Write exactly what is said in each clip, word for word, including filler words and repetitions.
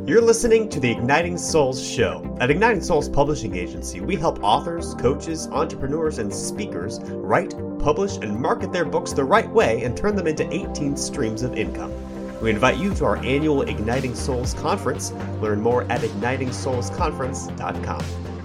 You're listening to the Igniting Souls Show. At Igniting Souls Publishing Agency, we help authors, coaches, entrepreneurs, and speakers write, publish, and market their books the right way and turn them into eighteen streams of income. We invite you to our annual Igniting Souls Conference. Learn more at igniting souls conference dot com.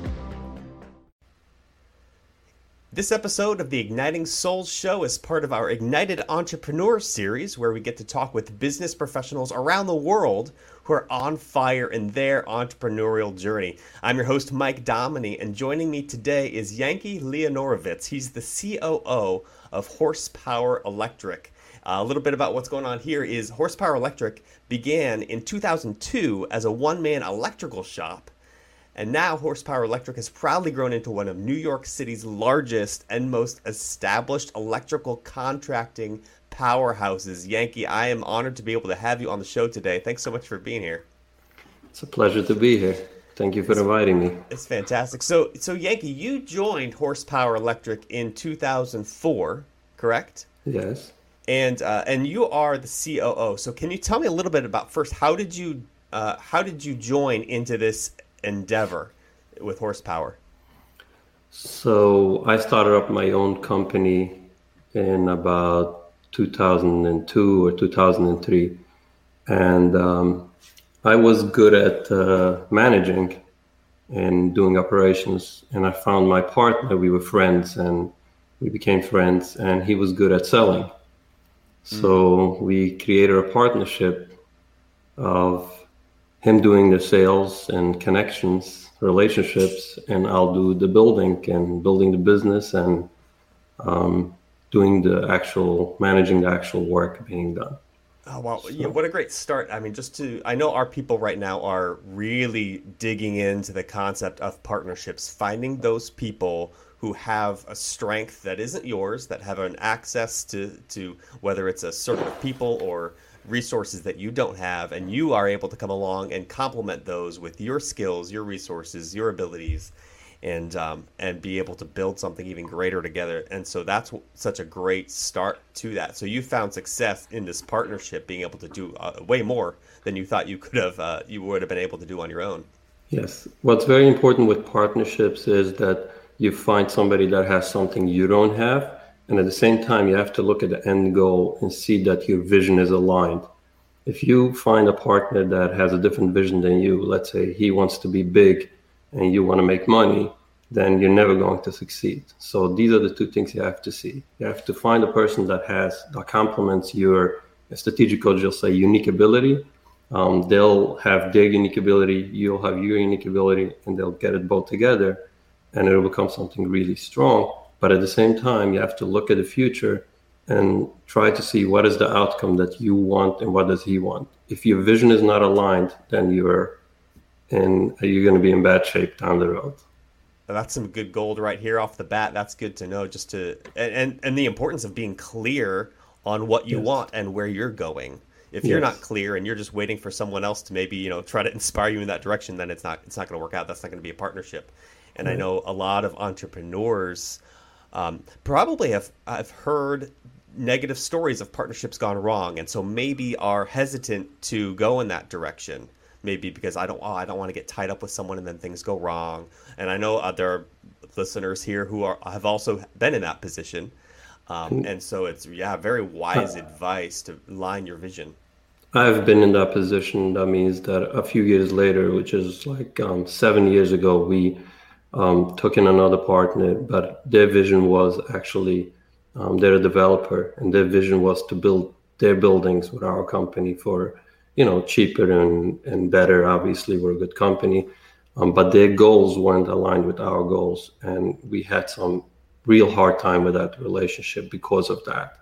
This episode of the Igniting Souls Show is part of our Ignited Entrepreneur series, where we get to talk with business professionals around the world who are on fire in their entrepreneurial journey. I'm your host, Mike Dominy, and joining me today is Yanky Leonorovitz. He's the C O O of Horsepower Electric. Uh, a little bit about what's going on here is Horsepower Electric began in two thousand two as a one-man electrical shop. And now Horsepower Electric has proudly grown into one of New York City's largest and most established electrical contracting powerhouses. Yanky, I am honored to be able to have you on the show today. Thanks so much for being here. It's a pleasure to be here. Thank you for it's, inviting me. It's fantastic. So, so Yanky, you joined Horsepower Electric in two thousand four, correct? Yes. And uh, and you are the C O O. So can you tell me a little bit about first, how did you uh, how did you join into this endeavor with Horsepower? So I started up my own company in about two thousand two or two thousand three, and um, I was good at uh, managing and doing operations, and I found my partner. We were friends and we became friends, and he was good at selling. So we created a partnership of him doing the sales and connections, relationships, and I'll do the building and building the business and um, doing the actual, managing the actual work being done. Oh, wow. So, Yeah, what a great start. I mean, just to, I know our people right now are really digging into the concept of partnerships, finding those people who have a strength that isn't yours, that have an access to, to whether it's a circle of people or resources that you don't have, and you are able to come along and complement those with your skills, your resources, your abilities, and um, and be able to build something even greater together. And so that's such a great start to that. So you found success in this partnership, being able to do uh, way more than you thought you could have, uh, you would have been able to do on your own. Yes. What's very important with partnerships is that you find somebody that has something you don't have. And at the same time, you have to look at the end goal and see that your vision is aligned. If you find a partner that has a different vision than you, let's say he wants to be big and you want to make money, then you're never going to succeed. So these are the two things you have to see. You have to find a person that has, that complements your strategic coach, will say unique ability. Um, they'll have their unique ability, you'll have your unique ability, and they'll get it both together, and it'll become something really strong. But at the same time, you have to look at the future and try to see what is the outcome that you want and what does he want. If your vision is not aligned, then you're in, you're going to be in bad shape down the road. That's some good gold right here off the bat. That's good to know, just to, and, and the importance of being clear on what you yes. want and where you're going. If you're yes. not clear and you're just waiting for someone else to maybe, you know, try to inspire you in that direction, then it's not, it's not going to work out. That's not going to be a partnership. And right. I know a lot of entrepreneurs Um, probably have I've heard negative stories of partnerships gone wrong, and so maybe are hesitant to go in that direction. Maybe because I don't oh, I don't want to get tied up with someone and then things go wrong. And I know uh, there are listeners here who are have also been in that position, um, and so it's yeah very wise advice to line your vision. I've been in that position. That means that a few years later, which is like um, seven years ago, we. Um, took in another partner, but their vision was actually, um, they're a developer, and their vision was to build their buildings with our company for, you know, cheaper and, and better. Obviously, we're a good company, um, but their goals weren't aligned with our goals. And we had some real hard time with that relationship because of that.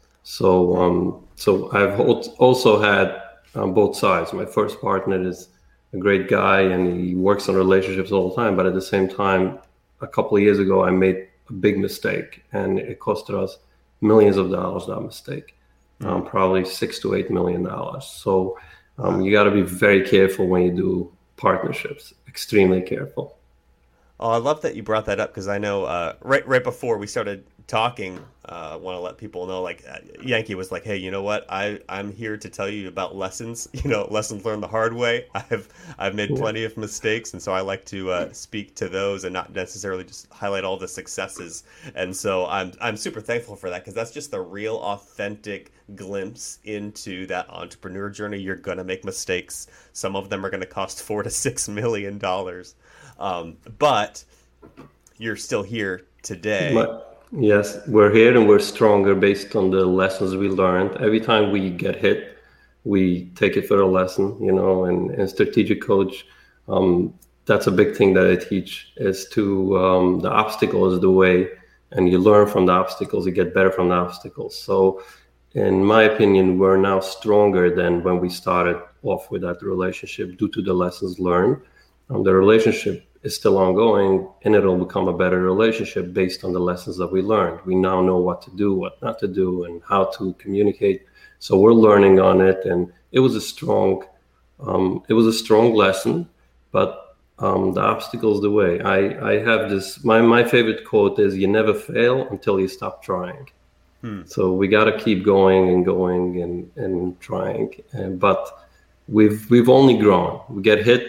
So, um, so I've also had um, both sides. My first partner is a great guy and he works on relationships all the time. But at the same time, a couple of years ago, I made a big mistake and it costed us millions of dollars, that mistake, mm-hmm. um, probably six to eight million dollars. So um, you got to be very careful when you do partnerships, extremely careful. Oh, I love that you brought that up because I know uh, right right before we started talking, uh, I want to let people know, like, uh, Yankee was like, hey, you know what? I, I'm here to tell you about lessons, you know, lessons learned the hard way. I've, I've made Yeah. plenty of mistakes. And so I like to uh, speak to those and not necessarily just highlight all the successes. And so I'm, I'm super thankful for that, because that's just the real authentic glimpse into that entrepreneur journey. You're going to make mistakes. Some of them are going to cost four to six million dollars. Um, but you're still here today. But yes, we're here and we're stronger based on the lessons we learned. Every time we get hit, we take it for a lesson, you know, and, and strategic coach, um, that's a big thing that I teach, is to, um, the obstacle is the way, and you learn from the obstacles, you get better from the obstacles. So in my opinion, we're now stronger than when we started off with that relationship due to the lessons learned. Um, the relationship is still ongoing, and it'll become a better relationship based on the lessons that we learned. We now know what to do, what not to do, and how to communicate. So we're learning on it, and it was a strong, um, it was a strong lesson. But um, the obstacle is the way. I, I have this. My my favorite quote is, "You never fail until you stop trying." Hmm. So we got to keep going and going and and trying. And, but we've we've only grown. We get hit,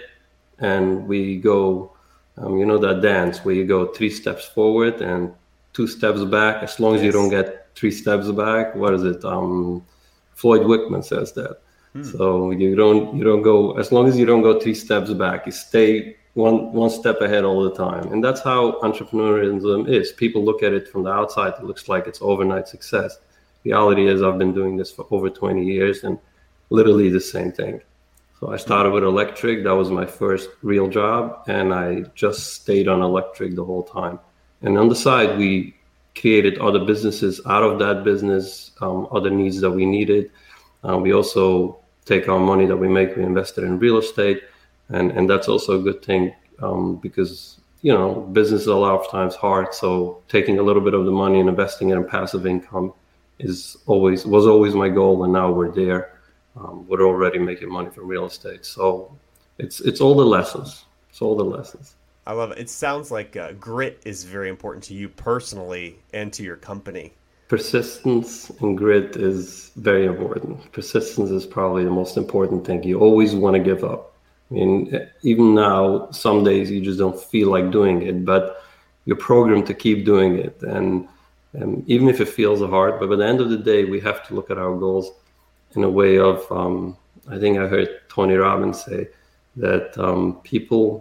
and we go. Um, you know that dance where you go three steps forward and two steps back. As long as yes. you don't get three steps back, what is it? Um, Floyd Wickman says that. Hmm. So you don't you don't go, as long as you don't go three steps back, you stay one one step ahead all the time. And that's how entrepreneurialism is. People look at it from the outside, it looks like it's overnight success. Reality is, I've been doing this for over twenty years, and literally the same thing. So I started with electric. That was my first real job, and I just stayed on electric the whole time. And on the side, we created other businesses out of that business, um, other needs that we needed. Uh, we also take our money that we make, we invest it in real estate, and, and that's also a good thing, um, because, you know, business is a lot of times hard. So taking a little bit of the money and investing it in passive income is always was always my goal, and now we're there. Um, we're already making money from real estate. So it's it's all the lessons. It's all the lessons. I love it. It sounds like uh, grit is very important to you personally and to your company. Persistence and grit is very important. Persistence is probably the most important thing. You always want to give up. I mean, even now, some days you just don't feel like doing it, but you're programmed to keep doing it. And, and even if it feels hard, but by the end of the day, we have to look at our goals in a way of, um, I think I heard Tony Robbins say that um, people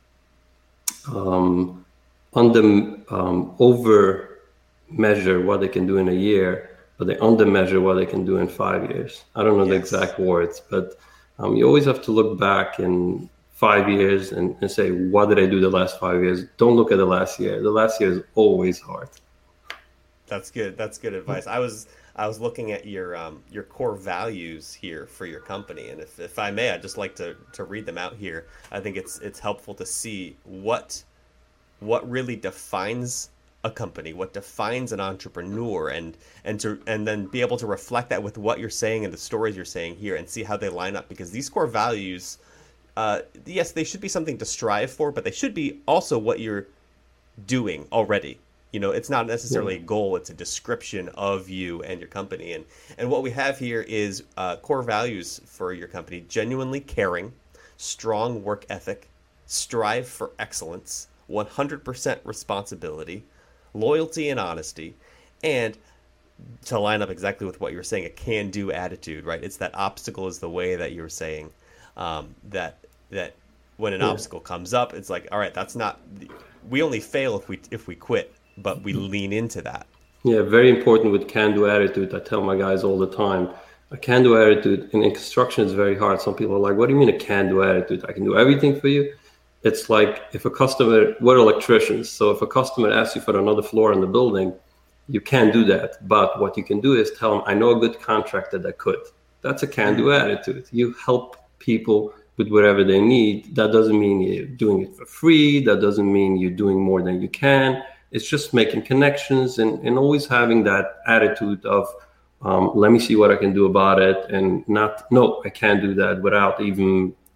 um, under, um, over measure what they can do in a year, but they under measure what they can do in five years. I don't know yes. the exact words, but um, you always have to look back in five years and, and say, what did I do the last five years? Don't look at the last year. The last year is always hard. That's good. That's good advice. I was I was looking at your um, your core values here for your company, and if, if I may, I'd just like to, to read them out here. I think it's it's helpful to see what what really defines a company, what defines an entrepreneur, and and to and then be able to reflect that with what you're saying and the stories you're saying here, and see how they line up. Because these core values, uh, yes, they should be something to strive for, but they should be also what you're doing already. You know, it's not necessarily a goal, it's a description of you and your company. And and what we have here is uh, core values for your company: genuinely caring, strong work ethic, strive for excellence, one hundred percent responsibility, loyalty and honesty, and to line up exactly with what you were saying, a can-do attitude, right? It's that obstacle is the way that you were saying, um, that that when an yeah. obstacle comes up, it's like, all right, that's not, we only fail if we if we quit. But we lean into that. Yeah, very important with can-do attitude. I tell my guys all the time, a can-do attitude in construction is very hard. Some people are like, what do you mean a can-do attitude? I can do everything for you. It's like if a customer, we're electricians, so if a customer asks you for another floor in the building, you can't do that. But what you can do is tell them, I know a good contractor that could. That's a can-do mm-hmm. attitude. You help people with whatever they need. That doesn't mean you're doing it for free. That doesn't mean you're doing more than you can. It's just making connections and, and always having that attitude of, um, let me see what I can do about it, and not, no, I can't do that without even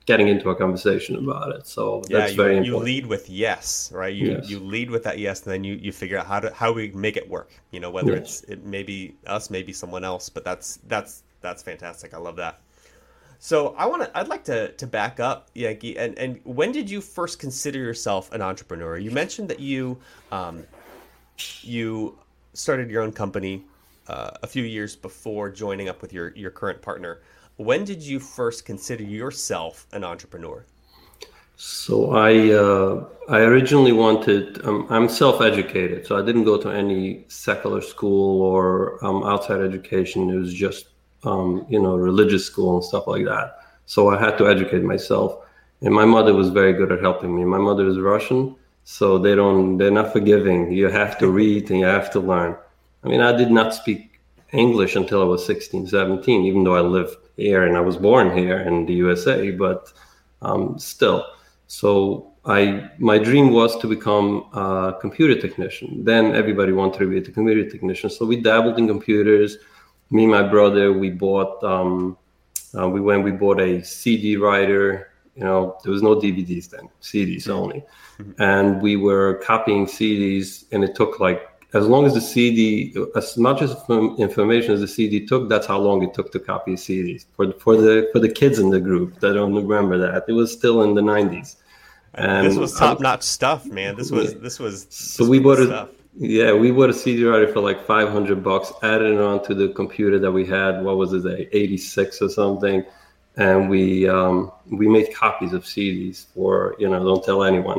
getting into a conversation about it. So Yeah, that's you, very you important. lead with yes, right? You Yes. you lead with that yes, and then you, you figure out how to how we make it work. You know, whether Yes. it's it may be us, maybe someone else, but that's that's that's fantastic. I love that. So I want to I'd like to to back up, Yankee, and and when did you first consider yourself an entrepreneur? You mentioned that you um you started your own company uh, a few years before joining up with your your current partner. When did you first consider yourself an entrepreneur? So I uh, I originally wanted. Um, I'm self-educated, so I didn't go to any secular school or um, outside education. It was just um, you know religious school and stuff like that. So I had to educate myself, and my mother was very good at helping me. My mother is Russian, so they don't they're not forgiving. You have to read and you have to learn. I mean, I did not speak English until I was sixteen, seventeen, even though I lived here and I was born here in the U S A, but um, still. So I, my dream was to become a computer technician. Then everybody wanted to be a computer technician. So we dabbled in computers. Me and my brother, we bought, um, uh, we went, we bought a C D writer. You know, there was no D V Ds then, C Ds only. Mm-hmm. And we were copying C Ds, and it took like, as long as the C D, as much as information as the C D took, that's how long it took to copy C Ds. For for the for the kids in the group that don't remember that, it was still in the nineties. And this was top notch stuff, man. This was this was. So we bought a yeah, we bought a C D writer for like five hundred bucks. Added it onto the computer that we had. What was it, a eighty-six or something? And we um, we made copies of C Ds for, you know, don't tell anyone.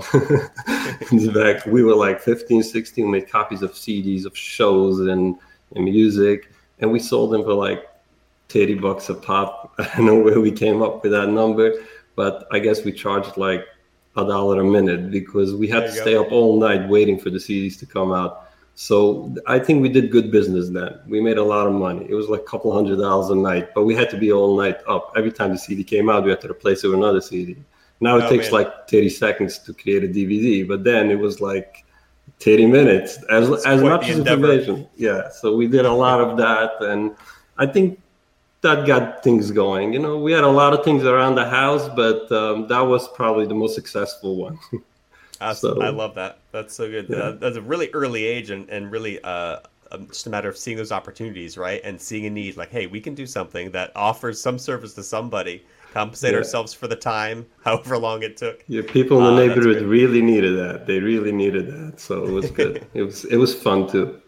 In fact, we were like fifteen, sixteen, we made copies of C Ds of shows and, and music, and we sold them for like thirty bucks a pop. I don't know where we came up with that number, but I guess we charged like a dollar a minute because we had to stay up all night waiting for the C Ds to come out. So I think we did good business then. We made a lot of money. It was like a couple hundred dollars a night, but we had to be all night up. Every time the C D came out, we had to replace it with another C D. Now it oh, takes man. like thirty seconds to create a D V D, but then it was like thirty minutes, as it's as much as information. Yeah, so we did a lot of that, and I think that got things going. You know, we had a lot of things around the house, but um, that was probably the most successful one. So, I love that. That's so good. Yeah. That's a really early age, and, and really uh, just a matter of seeing those opportunities, right? And seeing a need like, hey, we can do something that offers some service to somebody, compensate yeah. ourselves for the time, however long it took. Yeah, people in the uh, neighborhood really needed that. They really needed that. So it was good. it was it was fun too.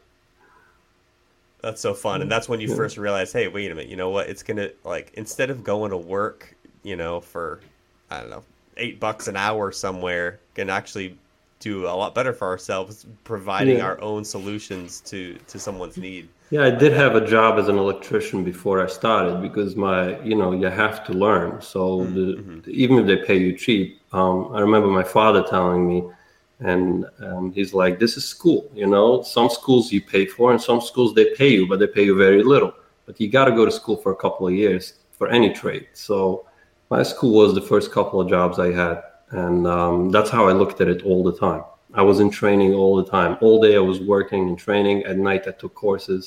That's so fun. And that's when you yeah. first realize, hey, wait a minute, you know what? It's going to, like, instead of going to work, you know, for, I don't know, eight bucks an hour somewhere, can actually do a lot better for ourselves, providing yeah. our own solutions to, to someone's need. Yeah, I did have a job as an electrician before I started because my, you know, you have to learn. So mm-hmm. the, even if they pay you cheap, um, I remember my father telling me, and um, he's like, this is school, you know, some schools you pay for and some schools they pay you, but they pay you very little. But you got to go to school for a couple of years for any trade. So my school was the first couple of jobs I had. And um, that's how I looked at it all the time. I was in training all the time. All day I was working and training. At night I took courses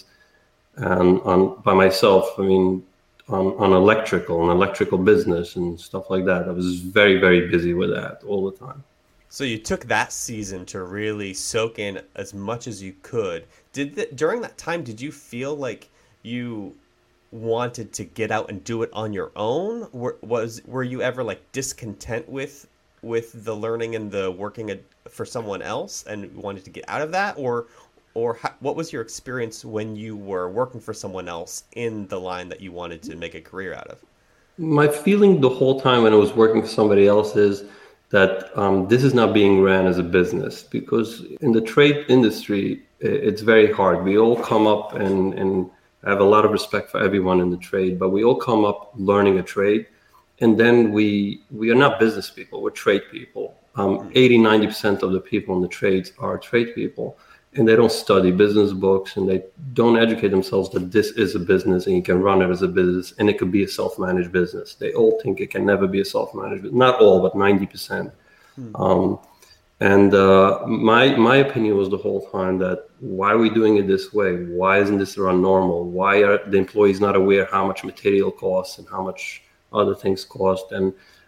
and on by myself. I mean, on, on electrical and electrical business and stuff like that. I was very, very busy with that all the time. So you took that season to really soak in as much as you could. Did the, during that time, did you feel like you wanted to get out and do it on your own? Were, was were you ever like discontent with with the learning and the working for someone else and wanted to get out of that, or or how, what was your experience when you were working for someone else in the line that you wanted to make a career out of? My feeling the whole time when I was working for somebody else is that um, this is not being ran as a business, because in the trade industry, it's very hard. We all come up and, and I have a lot of respect for everyone in the trade, but we all come up learning a trade. And then we we are not business people, we're trade people. Um, eighty, ninety percent of the people in the trades are trade people, and they don't study business books and they don't educate themselves that this is a business and you can run it as a business and it could be a self-managed business. They all think it can never be a self-managed business. Not all, but ninety percent. Hmm. Um, and uh, my my opinion was the whole time that why are we doing it this way? Why isn't this run normal? Why are the employees not aware how much material costs and how much other things cost? And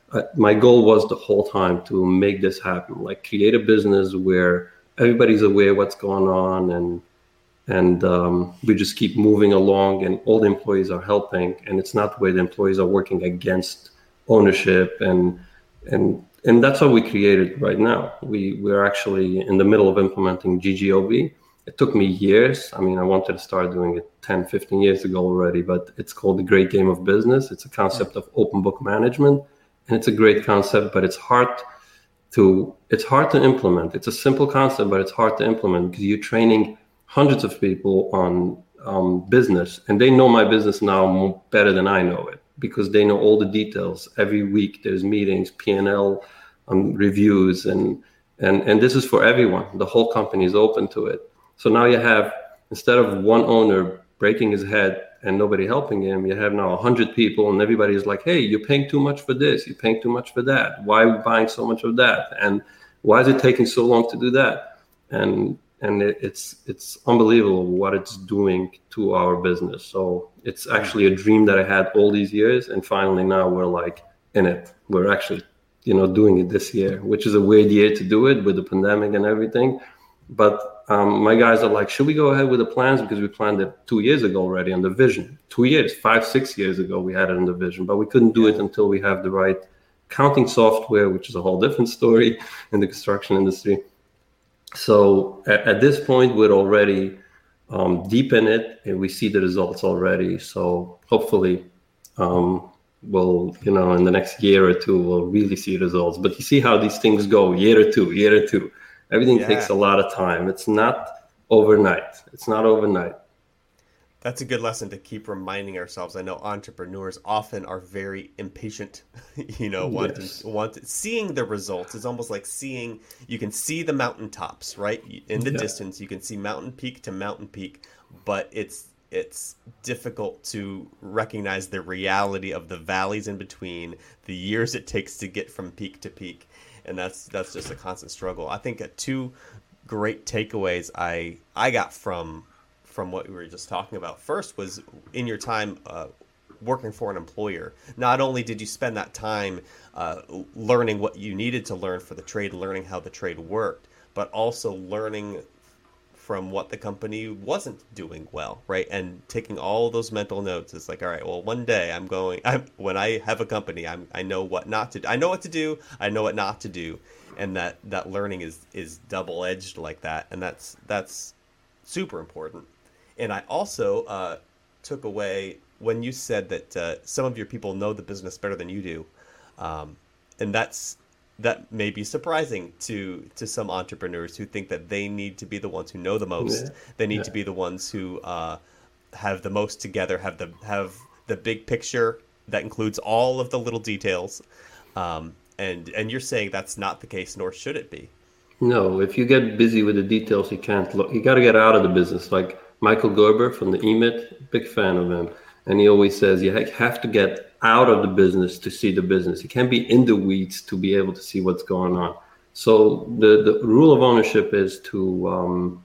uh, my goal was the whole time to make this happen, like create a business where everybody's aware what's going on, and and um, we just keep moving along, and all the employees are helping, and it's not where the employees are working against ownership, and and and that's what we created right now. We we're actually in the middle of implementing G G O B. It took me years. I mean, I wanted to start doing it ten, fifteen years ago already, but it's called the Great Game of Business. It's a concept of open book management, and it's a great concept, but it's hard to it's hard to implement. It's a simple concept, but it's hard to implement because you're training hundreds of people on um, business, and they know my business now more, better than I know it, because they know all the details. Every week there's meetings, P and L um, reviews, and and and this is for everyone. The whole company is open to it. So now you have, instead of one owner breaking his head and nobody helping him, you have now one hundred people, and everybody is like, hey, you're paying too much for this, you're paying too much for that. Why are we buying so much of that? And why is it taking so long to do that? And and it, it's it's unbelievable what it's doing to our business. So it's actually a dream that I had all these years, and finally now we're like in it. We're actually, you know, doing it this year, which is a weird year to do it with the pandemic and everything. But um, my guys are like, should we go ahead with the plans? Because we planned it two years ago already on the vision. Two years, five, six years ago, we had it in the vision, but we couldn't do it until we have the right accounting software, which is a whole different story in the construction industry. So at, at this point, we're already um, deep in it, and we see the results already. So hopefully, um, we'll, you know, in the next year or two, we'll really see results. But you see how these things go, year or two, year or two. Everything yeah. takes a lot of time. It's not overnight. It's not overnight. That's a good lesson to keep reminding ourselves. I know entrepreneurs often are very impatient, you know, want yes. to, want to, seeing the results. It's almost like seeing, you can see the mountaintops, right? In the yeah. distance, you can see mountain peak to mountain peak, but it's it's difficult to recognize the reality of the valleys in between, the years it takes to get from peak to peak. And that's that's just a constant struggle. I think uh, two great takeaways I I got from from what we were just talking about. First was, in your time uh, working for an employer, not only did you spend that time uh, learning what you needed to learn for the trade, learning how the trade worked, but also learning from what the company wasn't doing well, right? And taking all those mental notes. It's like, all right, well, one day I'm going, I'm, when I have a company, I'm, I know what not to do. I know what to do. I know what not to do. And that, that learning is, is double-edged like that. And that's, that's super important. And I also uh, took away when you said that uh, some of your people know the business better than you do. Um, and that's, that may be surprising to to some entrepreneurs who think that they need to be the ones who know the most. Yeah. They need yeah. to be the ones who uh, have the most together, have the have the big picture that includes all of the little details. Um, and and you're saying that's not the case, nor should it be. No, if you get busy with the details, you can't look. You got to get out of the business. Like Michael Gerber from the E M I T, big fan of him, and he always says you have to get out of the business to see the business. You can't be in the weeds to be able to see what's going on. So the, the rule of ownership is to um,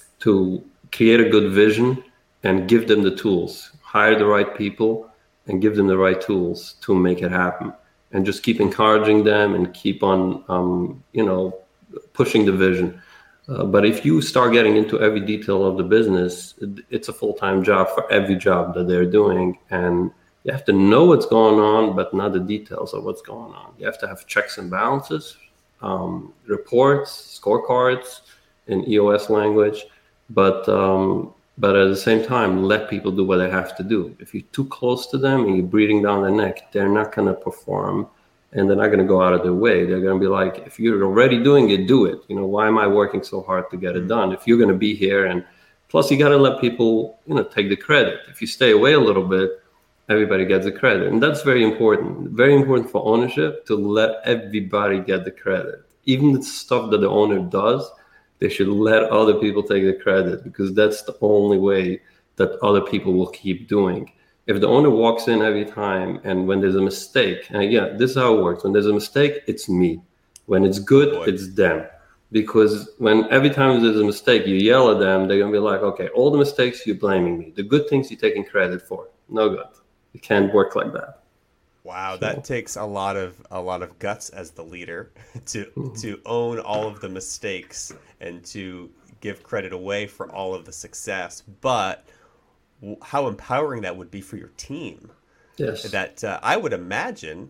to create a good vision and give them the tools. Hire the right people and give them the right tools to make it happen. And just keep encouraging them and keep on, um, you know, pushing the vision. Uh, but if you start getting into every detail of the business, it, it's a full-time job for every job that they're doing. And you have to know what's going on, but not the details of what's going on. You have to have checks and balances, um, reports, scorecards in E O S language, but um, but at the same time, let people do what they have to do. If you're too close to them and you're breathing down their neck, they're not going to perform, and they're not going to go out of their way. They're going to be like, if you're already doing it, do it. You know, why am I working so hard to get it done? If you're going to be here, and plus you got to let people, you know, take the credit. If you stay away a little bit, everybody gets the credit. And that's very important. Very important for ownership to let everybody get the credit. Even the stuff that the owner does, they should let other people take the credit, because that's the only way that other people will keep doing. If the owner walks in every time, and when there's a mistake, and again, this is how it works. When there's a mistake, it's me. When it's good, Boy. it's them. Because when every time there's a mistake, you yell at them, they're going to be like, okay, all the mistakes, you're blaming me. The good things, you're taking credit for. No good. It can't work like that. Wow, So, that takes a lot of a lot of guts as the leader to mhm. to own all of the mistakes and to give credit away for all of the success. But w- how empowering that would be for your team. Yes. That uh, I would imagine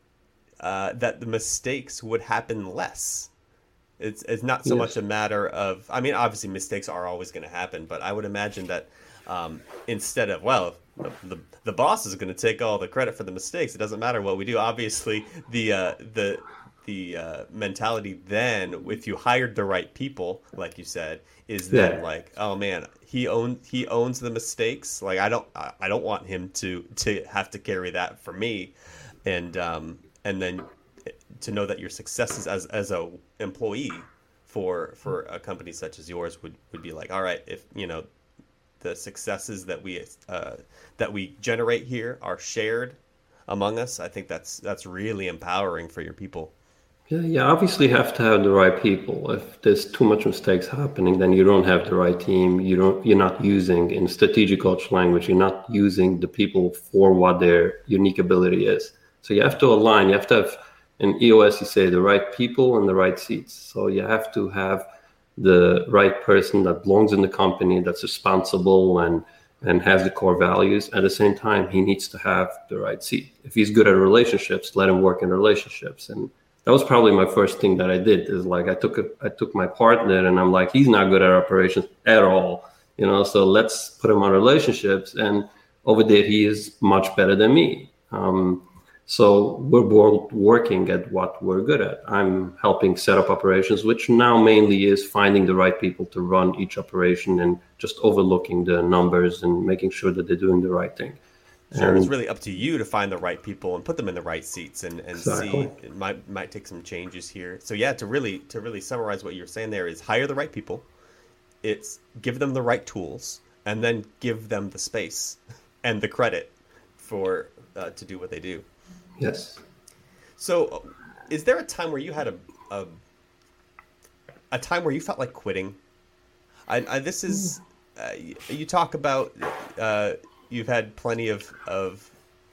uh, that the mistakes would happen less. It's it's not so much Yes. a matter of, I mean, obviously mistakes are always going to happen, but I would imagine that um, instead of, well, the, the the boss is going to take all the credit for the mistakes. It doesn't matter what we do. Obviously, the uh, the the uh, mentality then, if you hired the right people, like you said, is then Yeah. like, oh man, he owns he owns the mistakes. Like I don't I I don't want him to to have to carry that for me, and um and then to know that your successes as as a employee for for a company such as yours would would be like, all right, if you know the successes that we uh, that we generate here are shared among us, I think that's that's really empowering for your people. Yeah, you obviously have to have the right people. If there's too much mistakes happening, then you don't have the right team. You don't, you're not using, in strategic coach language, you're not using the people for what their unique ability is. So you have to align, you have to have, in E O S, you say the right people and the right seats. So you have to have the right person that belongs in the company, that's responsible and and has the core values. At the same time, he needs to have the right seat. If he's good at relationships, let him work in relationships. And that was probably my first thing that I did, is like I took a, I took my partner and I'm like, he's not good at operations at all, you know, so let's put him on relationships. And over there, he is much better than me. Um, so we're both working at what we're good at. I'm helping set up operations, which now mainly is finding the right people to run each operation and just overlooking the numbers and making sure that they're doing the right thing. Sure, it's And really up to you to find the right people and put them in the right seats and, and see. exactly. It might might take some changes here. So yeah, to really to really summarize what you're saying there is hire the right people. It's give them the right tools and then give them the space and the credit for uh, to do what they do. Yes. So, is there a time where you had a a, a time where you felt like quitting? I, I this is uh, you, you talk about uh, you've had plenty of of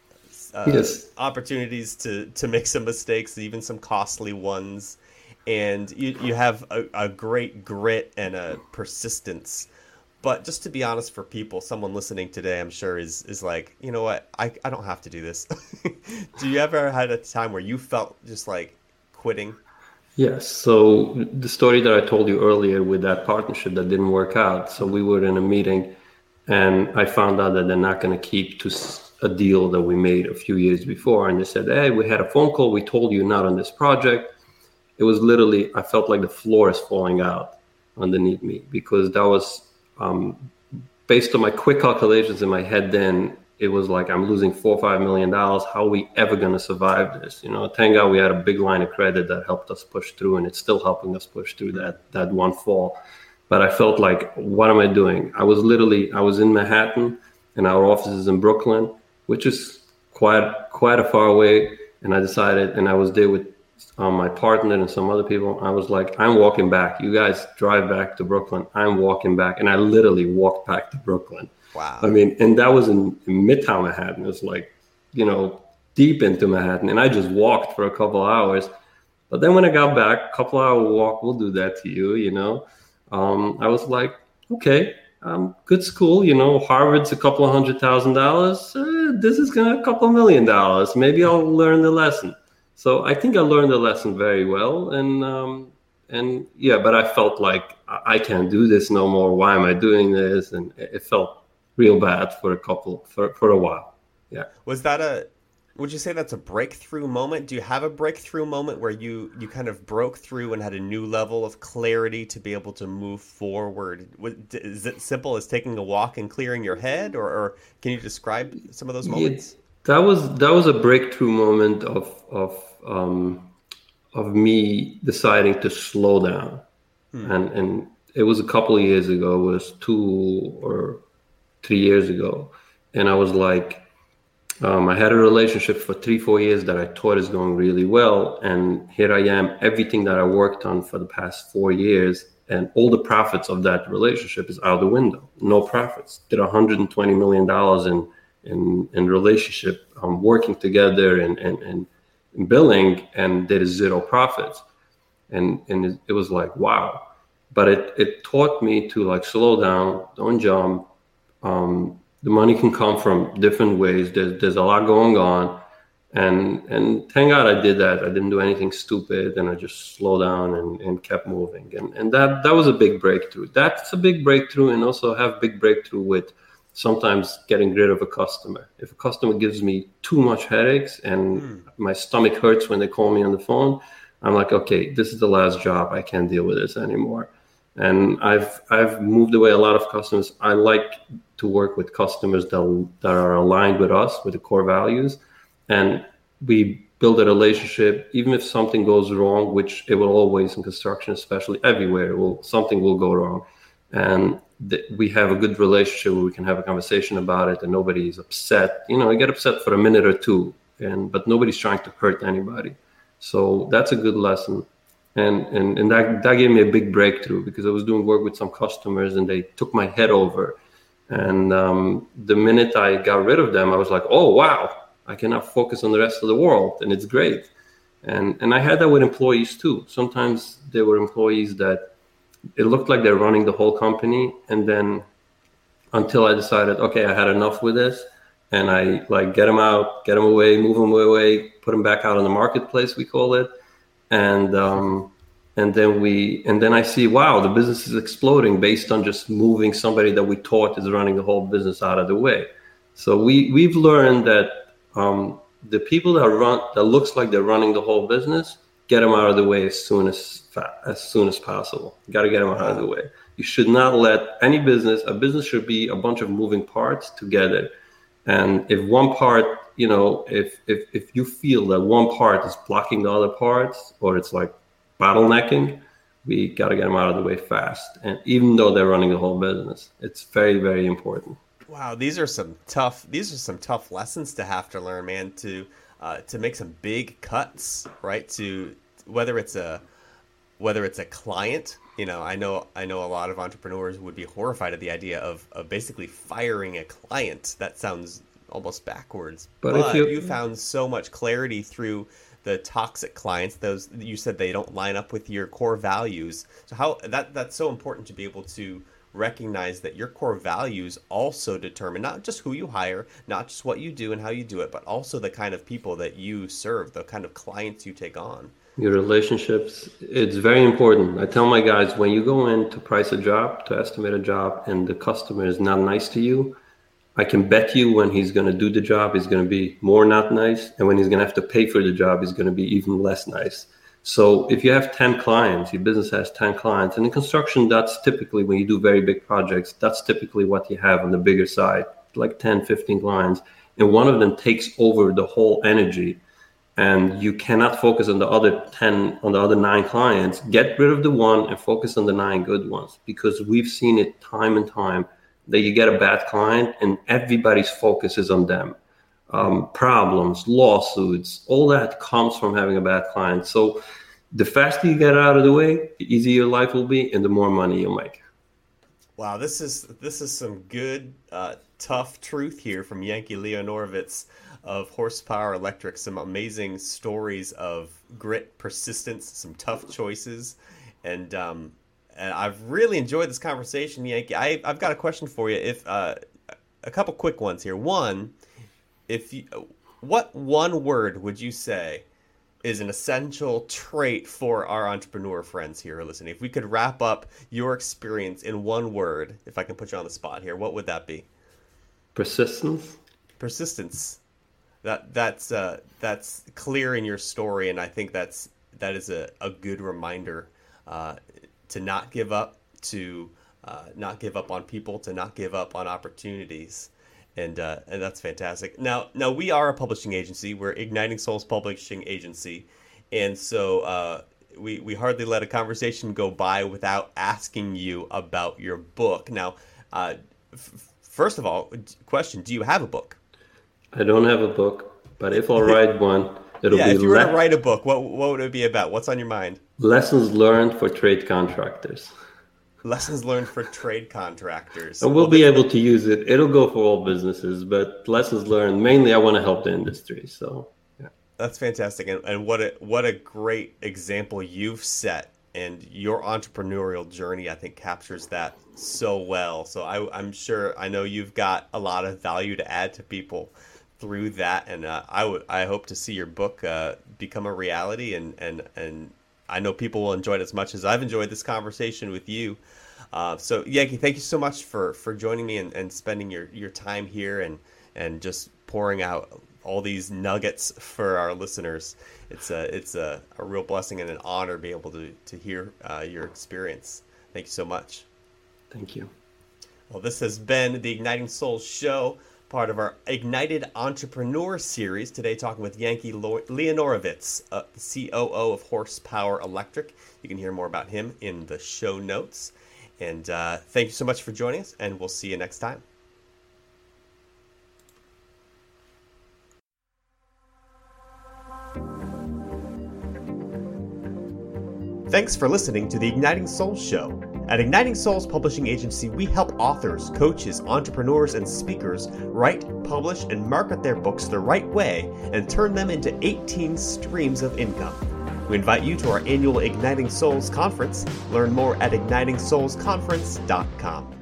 uh, Yes. opportunities to to make some mistakes, even some costly ones, and you you have a, a great grit and a persistence. But just to be honest, for people, someone listening today, I'm sure is is like, you know what, I, I don't have to do this. Do you ever had a time where you felt just like quitting? Yes. So the story that I told you earlier with that partnership that didn't work out. So we were in a meeting and I found out that they're not going to keep to s- a deal that we made a few years before. And they said, hey, we had a phone call. We told you not on this project. It was literally, I felt like the floor is falling out underneath me because that was, um, based on my quick calculations in my head then, it was like, I'm losing four or five million dollars. How are we ever going to survive this? You know, thank God we had a big line of credit that helped us push through, and it's still helping us push through that that one fall. But I felt like, what am I doing? I was literally, I was in Manhattan, and our office is in Brooklyn, which is quite quite a far away. And I decided, and I was there with um, my partner and some other people. I was like, I'm walking back. You guys drive back to Brooklyn. I'm walking back, and I literally walked back to Brooklyn. Wow. I mean, and that was in, in Midtown Manhattan. It was like, you know, deep into Manhattan. And I just walked for a couple hours. But then when I got back, a couple hour walk will do that to you, you know. Um, I was like, okay, um, good school, you know, Harvard's a couple of hundred thousand dollars. Uh, this is gonna a couple of million dollars. Maybe I'll learn the lesson. So I think I learned the lesson very well. And um, and yeah, but I felt like I I can't do this no more. Why am I doing this? And it it felt real bad for a couple for, for a while. Yeah. Was that a, would you say that's a breakthrough moment? Do you have a breakthrough moment where you, you kind of broke through and had a new level of clarity to be able to move forward? Was- Is it simple as taking a walk and clearing your head, or, or can you describe some of those moments? Yeah, that was that was a breakthrough moment of of um, of me deciding to slow down, Hmm. and and it was a couple of years ago. It was two or three years ago, and I was like, um, I had a relationship for three, four years that I thought is going really well, and here I am. Everything that I worked on for the past four years, and all the profits of that relationship is out the window. No profits. Did one hundred twenty million dollars in in, in relationship, um, working together and, and, and billing, and there is zero profits. And, and it, it was like, wow. But it, it taught me to like slow down, don't jump. Um, the money can come from different ways. There's, there's a lot going on. And and thank God I did that. I didn't do anything stupid, and I just slowed down and, and kept moving. And and that, that was a big breakthrough. That's a big breakthrough, and also have big breakthrough with sometimes getting rid of a customer. If a customer gives me too much headaches and mm. my stomach hurts when they call me on the phone, I'm like, okay, this is the last job. I can't deal with this anymore. And I've I've moved away a lot of customers. I like to work with customers that that are aligned with us, with the core values. And we build a relationship, even if something goes wrong, which it will always in construction, especially everywhere, will something will go wrong. And th- we have a good relationship where we can have a conversation about it and nobody is upset. You know, I get upset for a minute or two, and but nobody's trying to hurt anybody. So that's a good lesson. And and, and that, that gave me a big breakthrough, because I was doing work with some customers and they took my head over. And um, the minute I got rid of them, I was like, oh, wow. I cannot focus on the rest of the world, and it's great. And and I had that with employees too. Sometimes there were employees that it looked like they're running the whole company, and then until I decided, okay, I had enough with this, and I like get them out, get them away, move them away, put them back out on the marketplace, we call it, and um, and then we and then I see, wow, the business is exploding based on just moving somebody that we thought is running the whole business out of the way. So we we've learned that. Um, the people that run that looks like they're running the whole business, get them out of the way as soon as as soon as possible. You got to get them out of the way. You should not let any business. A business should be a bunch of moving parts together. And if one part, you know, if if if you feel that one part is blocking the other parts, or it's like bottlenecking, we got to get them out of the way fast. And even though they're running the whole business, it's very, very important. Wow, these are some tough. These are some tough lessons to have to learn, man. To uh, to make some big cuts, right? To whether it's a whether it's a client, you know, I know I know a lot of entrepreneurs would be horrified at the idea of, of basically firing a client. That sounds almost backwards. But, but if you, you found so much clarity through the toxic clients. Those you said they don't line up with your core values. So how that that's so important to be able to recognize that your core values also determine not just who you hire, not just what you do and how you do it, but also the kind of people that you serve, the kind of clients you take on. Your relationships, it's very important. I tell my guys, when you go in to price a job, to estimate a job, and the customer is not nice to you, I can bet you when he's going to do the job, he's going to be more not nice. And when he's going to have to pay for the job, he's going to be even less nice. So if you have ten clients, your business has ten clients, and in construction, that's typically when you do very big projects, that's typically what you have on the bigger side, like ten, fifteen clients. And one of them takes over the whole energy, and you cannot focus on the other ten, on the other nine clients. Get rid of the one and focus on the nine good ones, because we've seen it time and time that you get a bad client and everybody's focus is on them. Um, problems, lawsuits, all that comes from having a bad client. So the faster you get out of the way, the easier your life will be and the more money you'll make. Wow, this is this is some good, uh, tough truth here from Yankee Leonorovitz of Horsepower Electric. Some amazing stories of grit, persistence, some tough choices. And um, and I've really enjoyed this conversation, Yankee. I, I've got a question for you. If uh, a couple quick ones here. One, if you, what one word would you say is an essential trait for our entrepreneur friends here listening? If we could wrap up your experience in one word, if I can put you on the spot here, what would that be? Persistence. Persistence. That that's uh, that's clear in your story, and I think that's that is a, a good reminder uh, to not give up, to uh, not give up on people, to not give up on opportunities. And uh, and that's fantastic. Now, now we are a publishing agency. We're Igniting Souls Publishing Agency, and so uh, we we hardly let a conversation go by without asking you about your book. Now, uh, f- first of all, question: do you have a book? I don't have a book, but if I write one, it'll yeah, be. If you were le- to write a book, what what would it be about? What's on your mind? Lessons learned for trade contractors. Lessons learned for trade contractors. And we'll be able to use it. It'll go for all businesses, but lessons learned, mainly I want to help the industry. So, yeah. That's fantastic. And, and what a, what a great example you've set. And your entrepreneurial journey, I think, captures that so well. So I, I'm sure, I know you've got a lot of value to add to people through that. And uh, I would, I hope to see your book uh, become a reality. And, and, and I know people will enjoy it as much as I've enjoyed this conversation with you. Uh, so Yankee, thank you so much for, for joining me and, and spending your, your time here and, and just pouring out all these nuggets for our listeners. It's a it's a, a real blessing and an honor to be able to to hear uh, your experience. Thank you so much. Thank you. Well, this has been the Igniting Souls Show, part of our Ignited Entrepreneur series. Today, talking with Yankee Leonorovitz, uh, the C O O of Horsepower Electric. You can hear more about him in the show notes. And uh, thank you so much for joining us, and we'll see you next time. Thanks for listening to the Igniting Souls Show. At Igniting Souls Publishing Agency, we help authors, coaches, entrepreneurs, and speakers write, publish, and market their books the right way and turn them into eighteen streams of income. We invite you to our annual Igniting Souls Conference. Learn more at igniting souls conference dot com.